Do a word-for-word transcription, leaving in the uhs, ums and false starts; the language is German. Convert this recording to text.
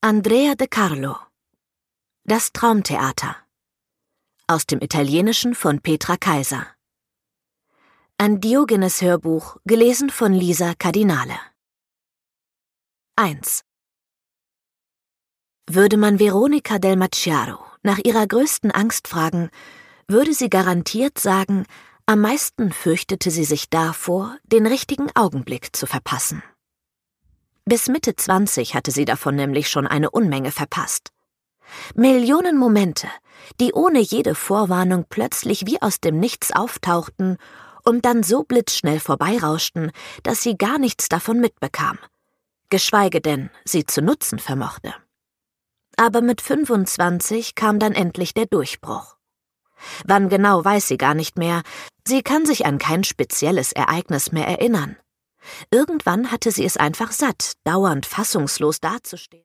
Andrea de Carlo. Das Traumtheater. Aus dem Italienischen von Petra Kaiser. Ein Diogenes-Hörbuch, gelesen von Lisa Cardinale. eins. Würde man Veronica del Macchiaro nach ihrer größten Angst fragen, würde sie garantiert sagen, am meisten fürchtete sie sich davor, den richtigen Augenblick zu verpassen. Bis Mitte zwanzig hatte sie davon nämlich schon eine Unmenge verpasst. Millionen Momente, die ohne jede Vorwarnung plötzlich wie aus dem Nichts auftauchten und dann so blitzschnell vorbeirauschten, dass sie gar nichts davon mitbekam, geschweige denn, sie zu nutzen vermochte. Aber mit fünfundzwanzig kam dann endlich der Durchbruch. Wann genau, weiß sie gar nicht mehr, sie kann sich an kein spezielles Ereignis mehr erinnern. Irgendwann hatte sie es einfach satt, dauernd fassungslos dazustehen.